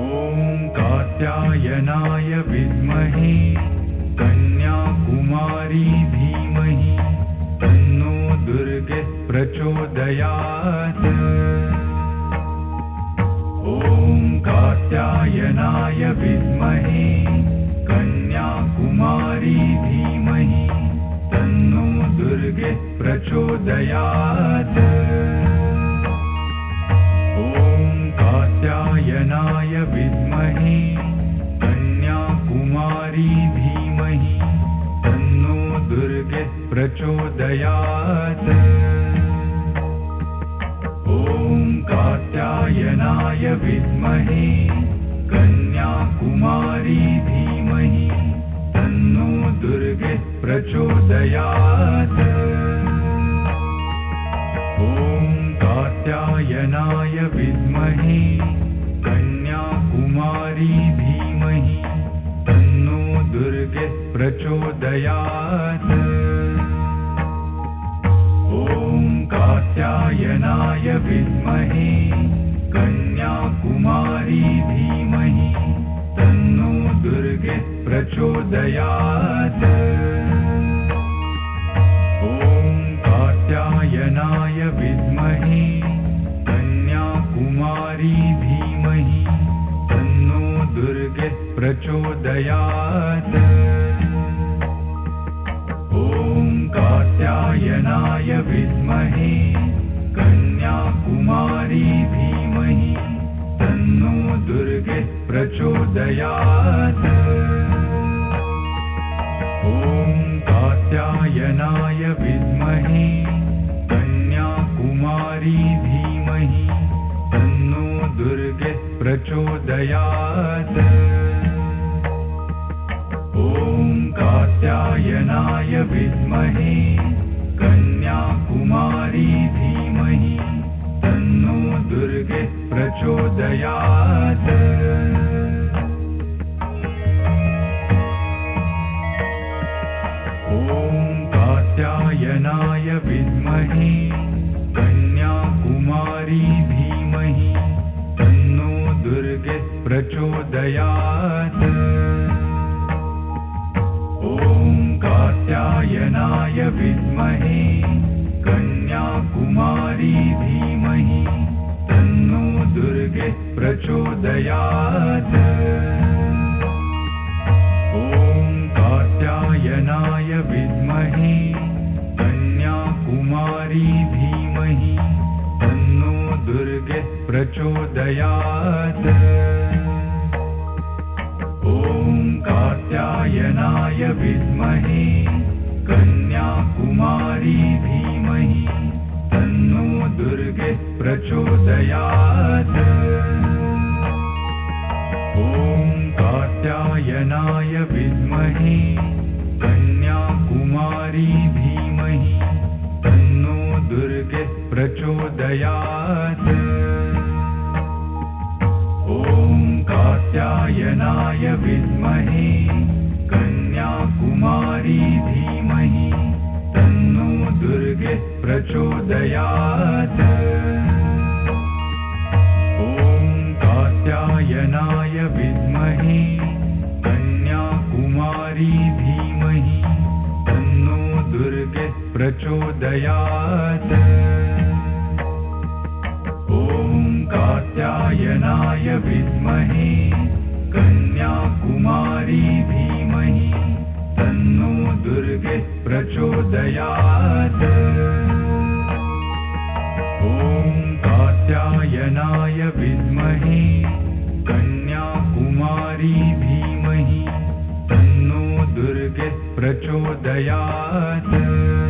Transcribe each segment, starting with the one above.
ॐ कात्यायनाय विद्महे कन्याकुमारी धीमहि तन्नो दुर्गे प्रचोदयात्। ॐ कात्यायनाय विद्महे कन्याकुमारी धीमहि तन्नो दुर्गे प्रचोदयात्। ॐ कात्यायनाय विद्महे कन्याकुमारी धीमहि तन्नो दुर्गे प्रचोदयात्। ॐ कात्यायनाय विद्महे कन्याकुमारी धीमहि तन्नो दुर्गे प्रचोदयात्। ॐ कात्यायनाय विद्महे कन्याकुमारी धीमहि तन्नो दुर्गे प्रचोदयात्। ॐ कात्यायनाय विद्महे कन्याकुमारी धीमहि तन्नो दुर्गे प्रचोदयात्। ॐ कात्यायनाय विद्महे कन्याकुमारी धीमहि तन्नो दुर्गे प्रचोदयात्। ॐ कात्यायनाय विद्महे कन्याकुमारी धीमहि तन्नो दुर्गे प्रचोदयात्। ॐ कात्यायनाय विद्महे कन्याकुमारी धीमहि तन्नो दुर्गे प्रचोदयात्। ॐ कात्यायनाय विद्महे कन्याकुमारी धीमहि तन्नो दुर्गे प्रचोदयात्। ॐ कात्यायनाय विद्महे कन्याकुमारी धीमहि तन्नो दुर्गे प्रचोदयात्। ॐ कात्यायनाय विद्महे कन्याकुमारी धीमहि तन्नो दुर्गे प्रचोदयात्। ॐ कात्यायनाय विद्महे कन्याकुमारी धीमहि तन्नो दुर्गे प्रचोदयात्। ॐ कात्यायनाय विद्महे कन्याकुमारी धीमहि तन्नो दुर्गे प्रचोदयात्। ॐ कात्यायनाय विद्महे कन्याकुमारी धीमहि तन्नो दुर्गे प्रचोदयात्। ॐ कात्यायनाय विद्महे कन्याकुमारी धीमहि तन्नो दुर्गे प्रचोदयात्। ॐ कात्यायनाय विद्महे कन्याकुमारी धीमहि तन्नो दुर्गे प्रचोदयात्। ॐ कात्यायनाय विद्महे कन्याकुमारी धीमहि तन्नो दुर्गे प्रचोदयात्। ॐ कात्यायनाय विद्महे कन्याकुमारी धीमहि तन्नो दुर्गे प्रचोदयात्।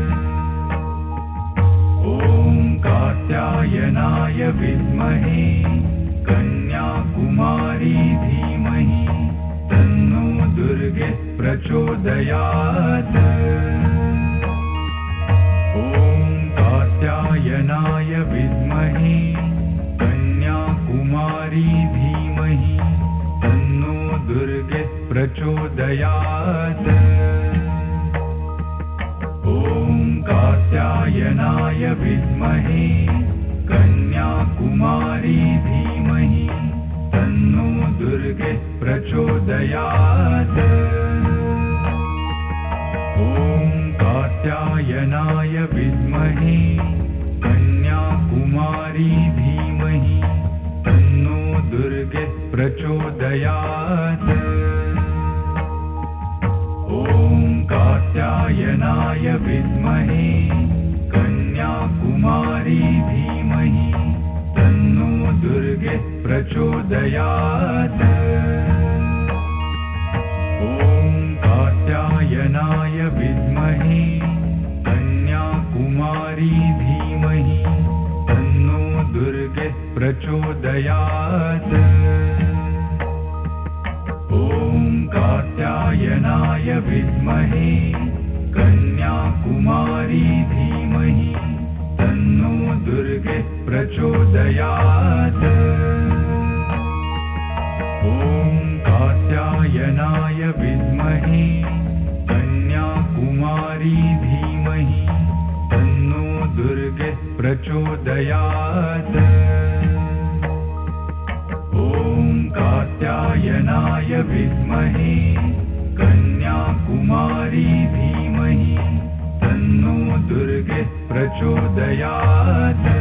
ॐ कात्यायनाय विद्महे कन्याकुमारी धीमहि तन्नो दुर्गे प्रचोदयात्। ॐ कात्यायनाय विद्महे कन्याकुमारी धीमहि तन्नो दुर्गे प्रचोदयात्। ॐ कात्यायनाय विद्महे कन्याकुमारी धीमहि तन्नो दुर्गे प्रचोदयात्। ॐ कात्यायनाय विद्महे कन्याकुमारी धीमहि तन्नो दुर्गे प्रचोदयात्। ॐ कात्यायनाय विद्महे कन्याकुमारी धीमहि तन्नो दुर्गे प्रचोदयात्। ॐ कात्यायनाय विद्महे कन्याकुमारी धीमहि तन्नो दुर्गे प्रचोदयात्। ॐ कात्यायनाय विद्महे कन्याकुमारी धीमहि तन्नो दुर्गे प्रचोदयात्। ॐ कात्यायनाय विद्महे कन्याकुमारी धीमहि तन्नो दुर्गे प्रचोदयात्। ॐ कात्यायनाय विद्महे कन्याकुमारी धीमहि तन्नो दुर्गे प्रचोदयात्।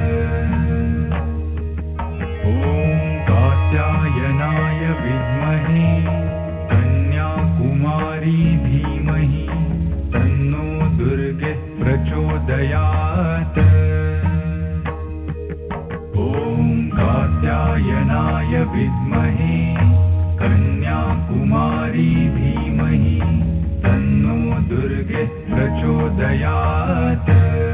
ॐ कात्यायनाय विद्महे कन्याकुमारी धीमहि तन्नो दुर्गे प्रचोदयात्। ॐ कात्यायनाय विद्महे कन्याकुमारी धीमहि तन्नो दुर्गे प्रचोदयात्।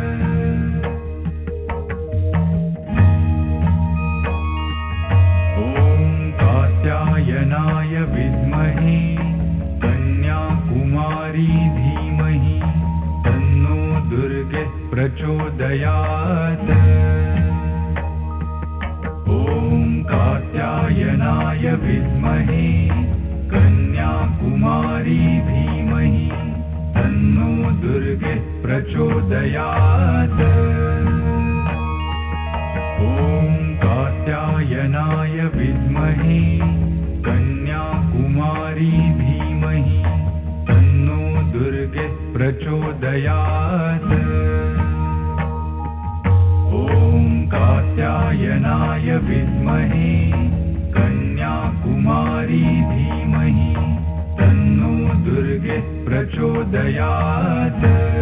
ॐ कात्यायनाय विद्महे कन्याकुमारी धीमहि तन्नो दुर्गे प्रचोदयात्। ॐ कात्यायनाय विद्महे कन्याकुमारी धीमहि तन्नो दुर्गे प्रचोदयात्। ॐ कात्यायनाय विद्महे कन्याकुमारी धीमहि तन्नो दुर्गे प्रचोदयात्। ॐ कात्यायनाय विद्महे कन्याकुमारी धीमहि तन्नो दुर्गे प्रचोदयात्।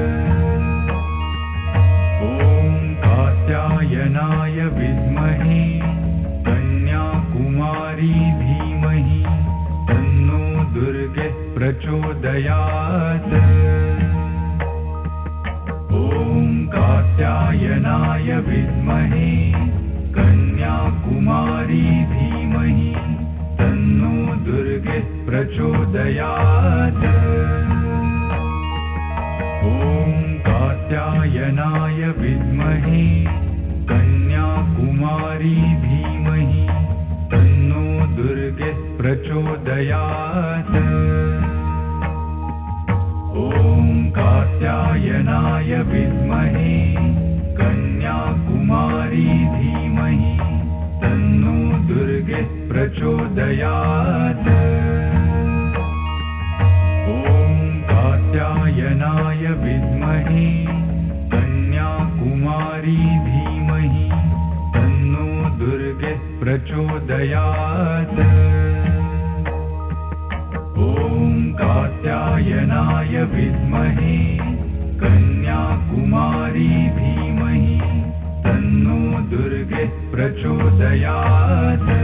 ॐ कात्यायनाय विद्महे कन्याकुमारी धीमहि तन्नो दुर्गे प्रचोदयात्। ॐ कात्यायनाय विद्महे कन्याकुमारी धीमहि तन्नो दुर्गे प्रचोदयात्। ॐ कात्यायनाय विद्महे कन्याकुमारी धीमहि तन्नो दुर्गे प्रचोदयात्। ॐ कात्यायनाय विद्महे कन्याकुमारी धीमहि तन्नो दुर्गे प्रचोदयात्। ॐ कात्यायनाय विद्महे कन्याकुमारी धीमहि तन्नो दुर्गे प्रचोदयात्। ॐ कात्यायनाय विद्महे कन्याकुमारी धीमहि तन्नो दुर्गे प्रचोदयात्।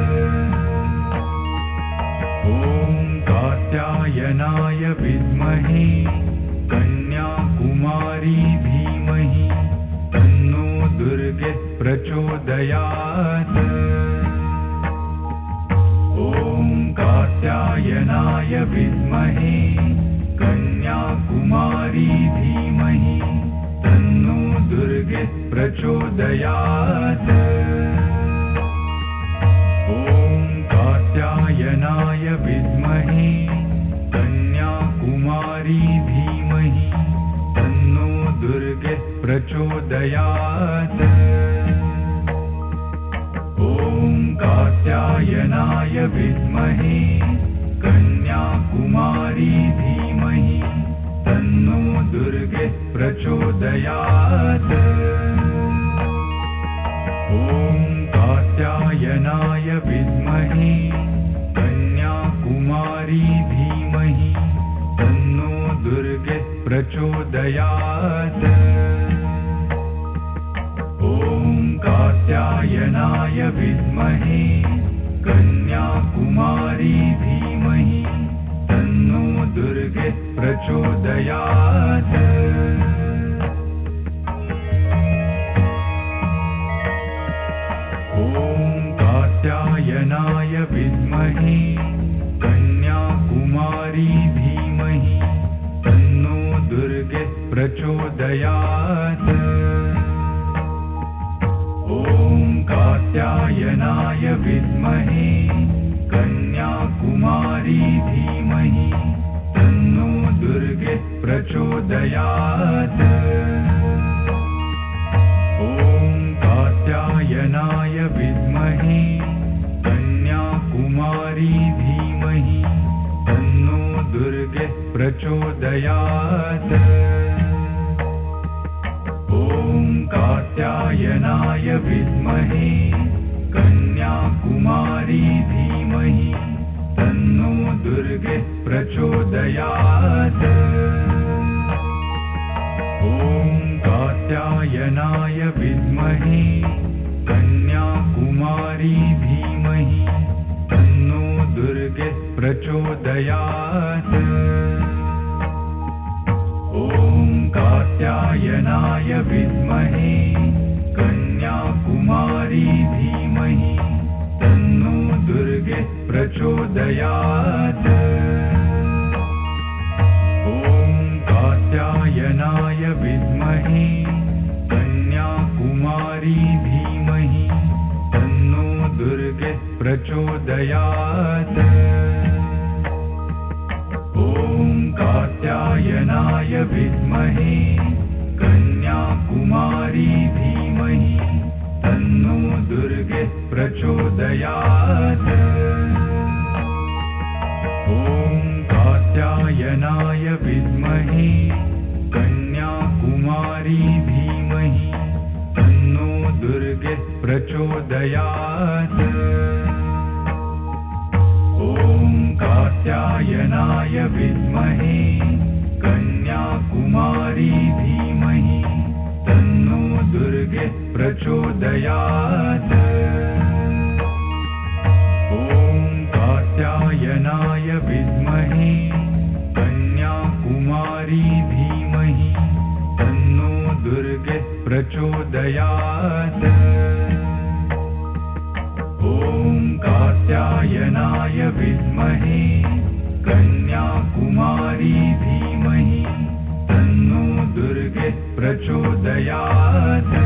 ॐ कात्यायनाय विद्महे कन्याकुमारी धीमहि तन्नो दुर्गे प्रचोदयात्। ॐ कात्यायनाय विद्महे कन्याकुमारी धीमहि तन्नो दुर्गे प्रचोदयात्। ॐ कात्यायनाय विद्महे कन्याकुमारी धीमहि तन्नो दुर्गे प्रचोदयात्। ॐ कात्यायनाय विद्महे कन्या कन्याकुमारी धीमहि तन्नो दुर्गे प्रचोदयात्। ॐ कात्यायनाय विद्महे कन्याकुमारी धीमहि तन्नो दुर्गे प्रचोदयात्। ॐ कात्यायनाय विद्महे कन्याकुमारी धीमहि तन्नो दुर्गे प्रचोदयात्। ॐ कात्यायनाय विद्महे कन्याकुमारी धीमहि तन्नो दुर्गे प्रचोदयात्। ॐ कात्यायनाय विद्महे कन्याकुमारी धीमहि तन्नो दुर्गे प्रचोदयात्। ॐ कात्यायनाय विद्महे कन्याकुमारी धीमहि तन्नो दुर्गे प्रचोदयात्। ॐ कात्यायनाय विद्महे कन्याकुमारी धीमहि तन्नो दुर्गे प्रचोदयात्। ॐ कात्यायनाय विद्महे कन्याकुमारी धीमहि तन्नो दुर्गे प्रचोदयात्। ॐ कात्यायनाय विद्महे कन्याकुमारी धीमहि तन्नो दुर्गे प्रचोदयात्। ॐ कात्यायनाय विद्महे कन्याकुमारी धीमहि तन्नो दुर्गे प्रचोदयात्। ॐ कात्यायनाय विद्महे कन्याकुमारी धीमहि तन्नो दुर्गे प्रचोदयात्। ॐ कात्यायनाय विद्महे कन्याकुमारी धीमहि तन्नो दुर्गे प्रचोदयात्। ॐ कात्यायनाय विद्महे कन्याकुमारी धीमहि तन्नो दुर्गे प्रचोदयात्। ॐ कात्यायनाय विद्महे कन्याकुमारी धीमहि तन्नो दुर्गे प्रचोदयात्। ॐ कात्यायनाय विद्महे कन्याकुमारी धीमहि तन्नो दुर्गे प्रचोदयात्।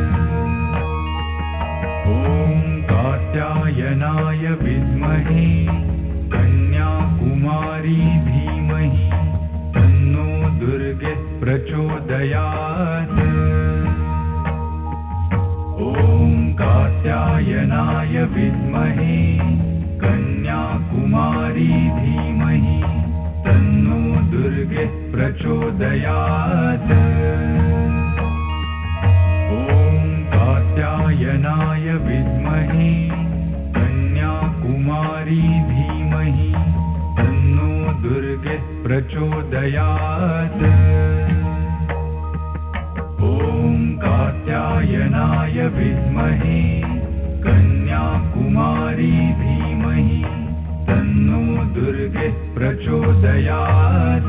ॐ कात्यायनाय विद्महे कन्याकुमारी धीमहि तन्नो दुर्गे प्रचोदयात्। ॐ कात्यायनाय विद्महे कन्याकुमारी धीमहि तन्नो दुर्गे प्रचोदयात्। ॐ कात्यायनाय विद्महे कन्याकुमारी धीमहि तन्नो दुर्गे प्रचोदयात्। ॐ कात्यायनाय विद्महे कन्याकुमारी धीमहि तन्नो दुर्गे प्रचोदयात्।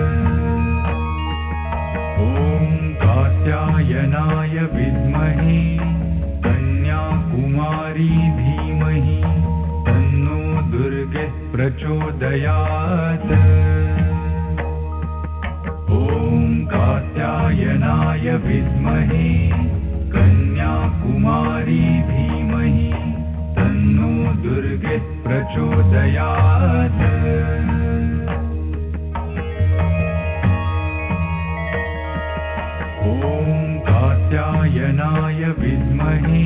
ॐ कात्यायनाय विद्महे कन्याकुमारी धीमहि तन्नो दुर्गे प्रचोदयात्। ॐ कात्यायनाय विद्महे कन्याकुमारी धीमहि तन्नो दुर्गे प्रचोदयात्। ॐ कात्यायनाय विद्महे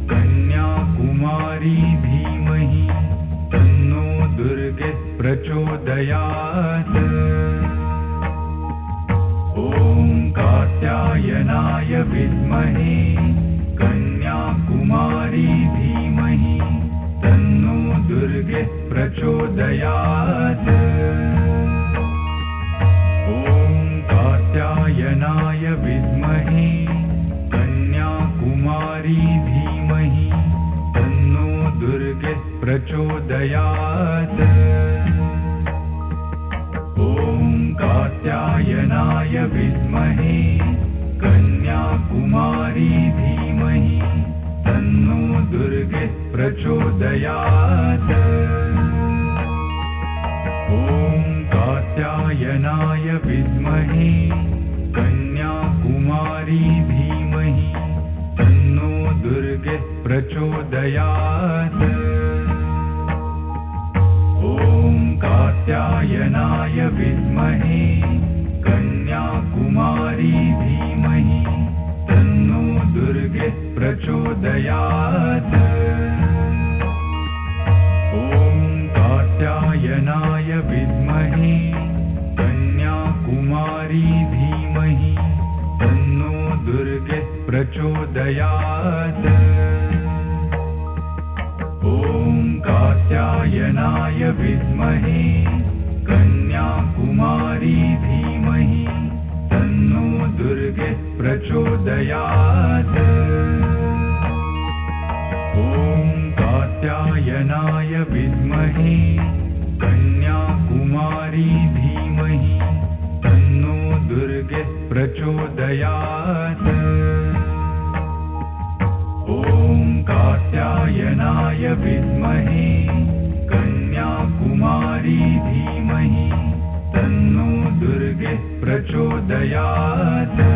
कन्याकुमारी धीमहि तन्नो दुर्गे प्रचोदयात्। प्रचोदयात्। ॐ कात्यायनाय विद्महे कन्याकुमारी धीमहि तन्नो दुर्गे प्रचोदयात्। ॐ कात्यायनाय विद्महे कन्याकुमारी धीमहि तन्नो दुर्गे प्रचोदयात्। ॐ कात्यायनाय विद्महे कन्याकुमारी धीमहि तन्नो दुर्गे प्रचोदयात्। ॐ कात्यायनाय विद्महे कन्याकुमारी धीमहि तन्नो दुर्गे प्रचोदयात्। ॐ कात्यायनाय विद्महे कन्याकुमारी धीमहि तन्नो दुर्गे प्रचोदयात्। ॐ कात्यायनाय विद्महे कन्याकुमारी धीमहि तन्नो दुर्गे प्रचोदयात्। ॐ कात्यायनाय विद्महे कन्याकुमारी धीमहि तन्नो दुर्गे प्रचोदयात्। ॐ कात्यायनाय विद्महे कन्याकुमारी धीमहि तन्नो दुर्गे प्रचोदयात्। ॐ कात्यायनाय विद्महे कन्याकुमारी धीमहि तन्नो दुर्गे प्रचोदयात्।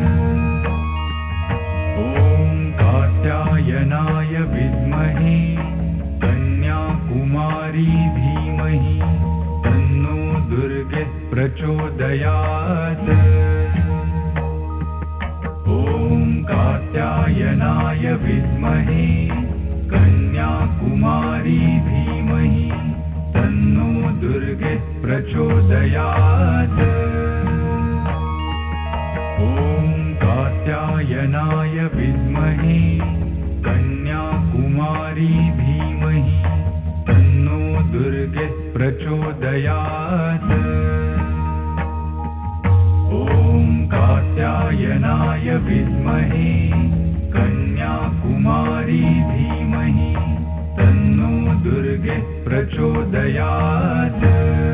ॐ कात्यायनाय विद्महे कन्याकुमारी धीमहि तन्नो दुर्गे प्रचोदयात्। ॐ कात्यायनाय विद्महे कन्याकुमारी धीमहि तन्नो दुर्गे प्रचोदयात्। ॐ कात्यायनाय विद्महे कन्याकुमारी धीमहि तन्नो दुर्गे प्रचोदयात्। ॐ कात्यायनाय विद्महे कन्याकुमारी धीमहि तन्नो दुर्गे प्रचोदयात्।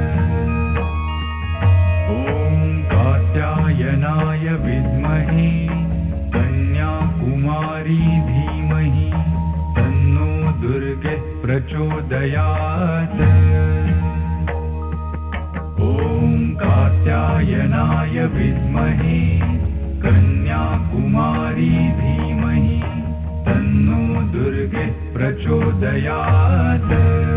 ॐ कात्यायनाय विद्महे कन्याकुमारी धीमहि तन्नो दुर्गे प्रचोदयात्। ॐ कात्यायनाय विद्महे कन्याकुमारी धीमहि तन्नो दुर्गे प्रचोदयात्।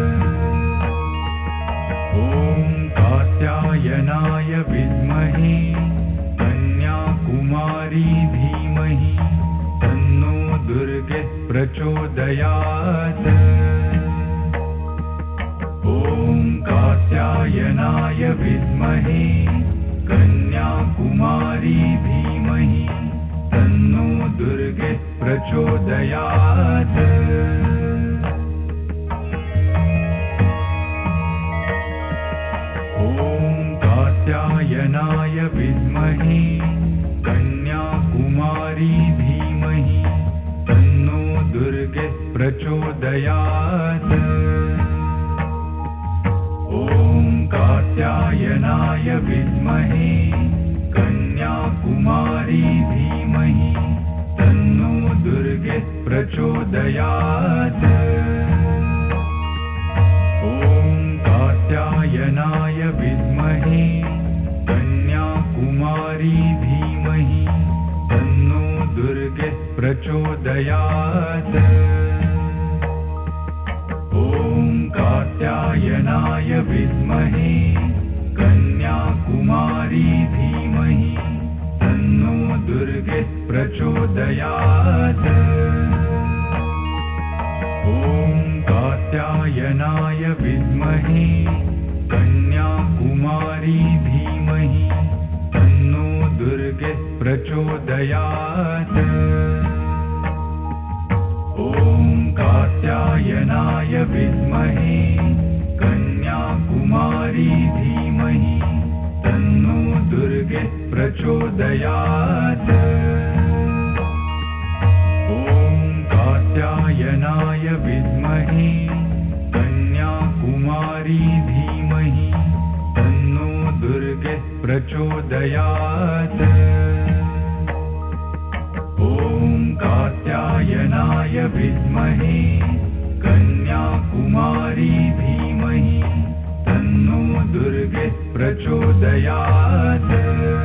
ॐ कात्यायनाय विद्महे कन्याकुमारी धीमहि तन्नो दुर्गे प्रचोदयात्। ॐ कात्यायनाय विद्महे कन्याकुमारी धीमहि तन्नो दुर्गे प्रचोदयात्। ॐ कात्यायनाय विद्महे कन्याकुमारी धीमहि तन्नो दुर्गे प्रचोदयात्। ॐ कात्यायनाय विद्महे कन्याकुमारी धीमहि तन्नो दुर्गे प्रचोदयात्। ॐ कात्यायनाय विद्महे कन्याकुमारी धीमहि तन्नो दुर्गे प्रचोदयात्। ॐ कात्यायनाय विद्महे कन्याकुमारी धीमहि तन्नो दुर्गे प्रचोदयात्। ॐ कात्यायनाय विद्महे कन्याकुमारी कन्याकुमारी धीमहि तन्नो दुर्गे प्रचोदयात्। ॐ कात्यायनाय विद्महे कन्याकुमारी धीमहि तन्नो दुर्गे प्रचोदयात्। ॐ कात्यायनाय विद्महे कन्याकुमारी धीमहि तन्नो दुर्गे प्रचोदयात्। ॐ कात्यायनाय विद्महे कन्याकुमारी धीमहि तन्नो दुर्गे प्रचोदयात्।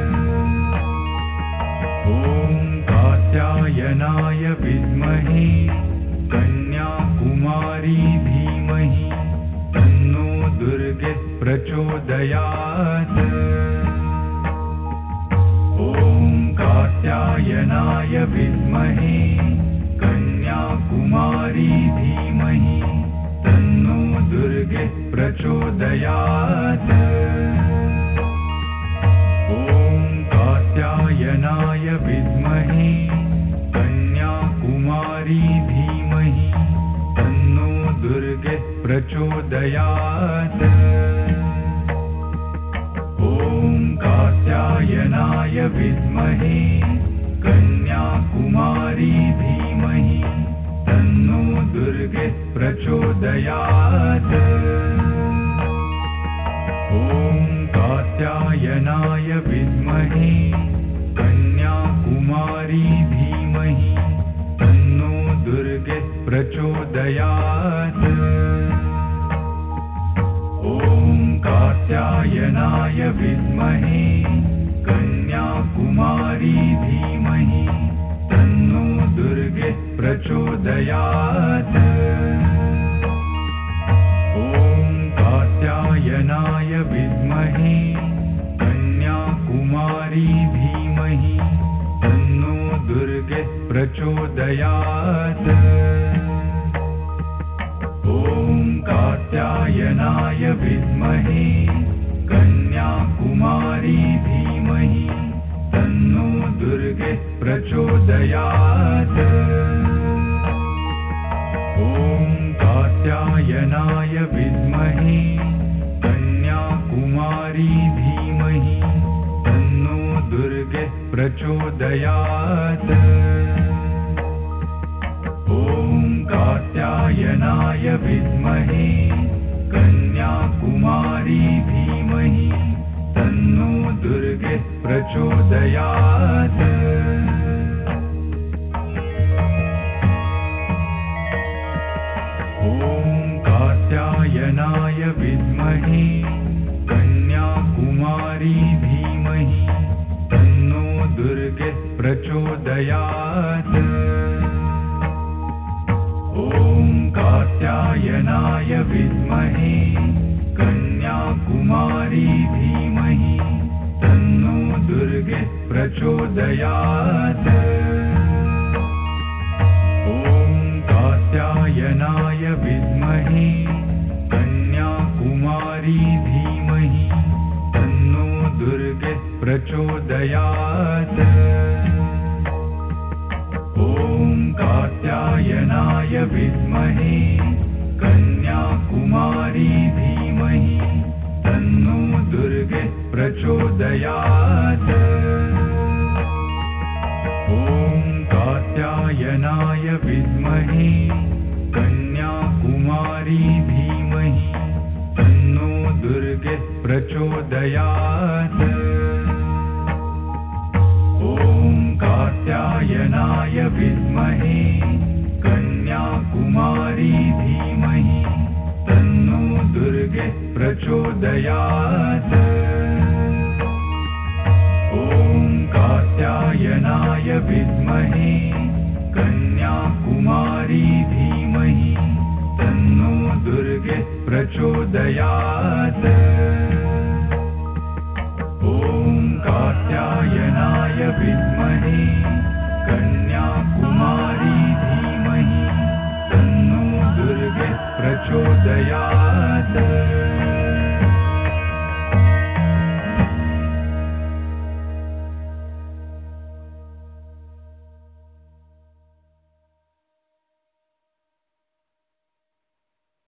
ॐ कात्यायनाय विद्महे कन्याकुमारी धीमहि तन्नो दुर्गे प्रचोदयात्। ॐ कात्यायनाय विद्महे कन्याकुमारी धीमहि तन्नो दुर्गे प्रचोदयात्। ॐ कात्यायनाय विद्महे कन्याकुमारी धीमहि तन्नो दुर्गे प्रचोदयात्। ॐ कात्यायनाय विद्महे कन्याकुमारी धीमहि तन्नो दुर्गे प्रचोदयात्। ॐ कात्यायनाय विद्महे कन्याकुमारी धीमहि तन्नो दुर्गे प्रचोदयात्। ॐ कात्यायनाय विद्महे कन्याकुमारी धीमहि तन्नो दुर्गे प्रचोदयात्। ॐ कात्यायनाय विद्महे कन्याकुमारी धीमहि तन्नो दुर्गे प्रचोदयात्। ॐ कात्यायनाय विद्महे कन्याकुमारी धीमहि तन्नो दुर्गे प्रचोदयात्। ॐ कात्यायनाय विद्महे कन्याकुमारी धीमहि तन्नो दुर्गे प्रचोदयात्। ॐ कात्यायनाय विद्महे कन्याकुमारी धीमहि तन्नो दुर्गे प्रचोदयात्। ॐ कात्यायनाय विद्महे कन्याकुमारी धीमहि तन्नो दुर्गे प्रचोदयात्। ॐ कात्यायनाय विद्महे कन्याकुमारी धीमहि तन्नो दुर्गे प्रचोदयात्। ॐ कात्यायनाय विद्महे कन्याकुमारी धीमहि तन्नो दुर्गे प्रचोदयात्। ॐ कात्यायनाय विद्महे कन्याकुमारी धीमहि तन्नो दुर्गे प्रचोदयात्। ॐ कात्यायनाय विद्महे कन्याकुमारी धीमहि तन्नो दुर्गे प्रचोदयात्। ॐ कात्यायनाय विद्महे कन्याकुमारी धीमहि तन्नो दुर्गे प्रचोदयात्। ॐ कात्यायनाय विद्महे कन्याकुमारी धीमहि तन्नो दुर्गे प्रचोदयात्। ॐ कात्यायनाय विद्महे कन्याकुमारी धीमहि तन्नो दुर्गे प्रचोदयात्।